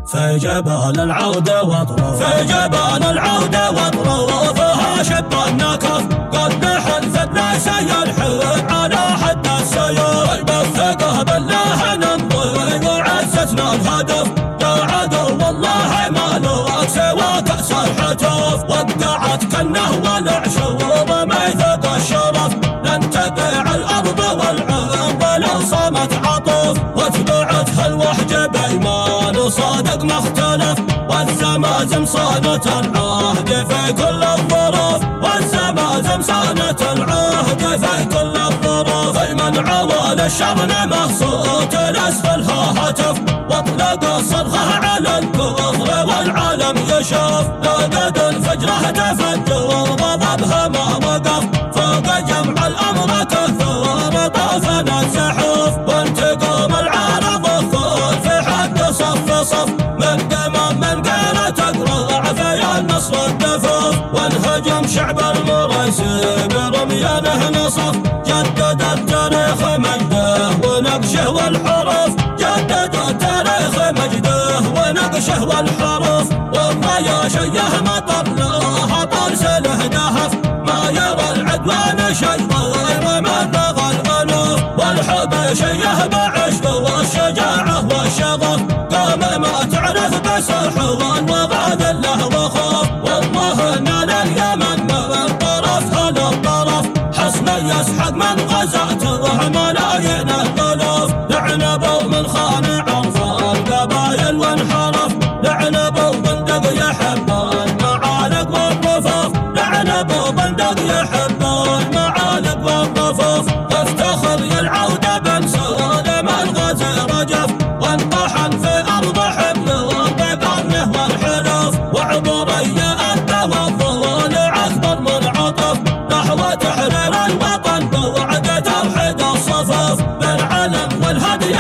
في جبال العودة واطراف، في جبال العودة واطرافها شب النكف قد حلفت ناسي الحب على حد السيف، بالثقة بالله نمضي وعزتنا الهدف، يا عدو والله ما لك سوى كأس الحتف، وقعت كالنهوى العشوب ميثق الشرف، لن تبيع الأرض والعرض لو صامت عطف، واتبعتها الوحج بإيمان صادق مختلف، والزمازم صانت العهد في كل الظروف، والزمازم صانت العهد في كل الظروف، من عوال الشرن مهصوت لأسفلها هتف، واطلق الصرخة على الكفر والعالم يشوف، لقد الفجر تفجر وضبها ما وقف، فوق جمع الأمر كثر طافنا الزحوف، وانتقام العارض الخول في حد صف من قمم من قيل تقرع في النصر الدفوف، وانهجم شعب المريسي برميانه نصف، جدد التاريخ مجده ونقشه والحروف، جدد التاريخ مجده ونقشه والحروف، والله شيه مطر له طرسله دهف، ما يرى العدوان شيء غير من بغى الألوف، والحب شيه بعشق والشجاعة والشغف، قام ما تعرف بس حضن وغاد له وخوف، والله ان لليمن من طرفها للطرف، حصن يسحق من غزاته ملايين الالوف، لعنبوا من خان عرف القبايل وانحرف، لعنبوا بندق يحب المعالق والرفوف، لعنبوا بندق يحب المعالق والرفوف، افتخر يا العودة بن سالم الغزي رجف، وانطحن في ارض حمل بقرنه والحلف، وعبرية انت والظلول اكبر منعطف، نحو تحرير الوطن بوعد توحيد الصفوف، بالعلم والهدي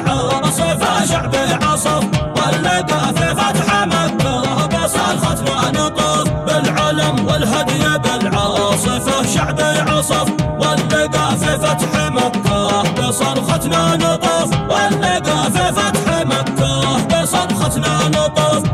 بالعاصفة شعبي عصف، واللقى في فتح مكة بصرختنا نطوف، بالعلم والهدي بالعاصفة شعبي عصف، واللقى في فتح مكة بصرختنا نطوف، واللقى في فتح مكة بصرختنا نطوف.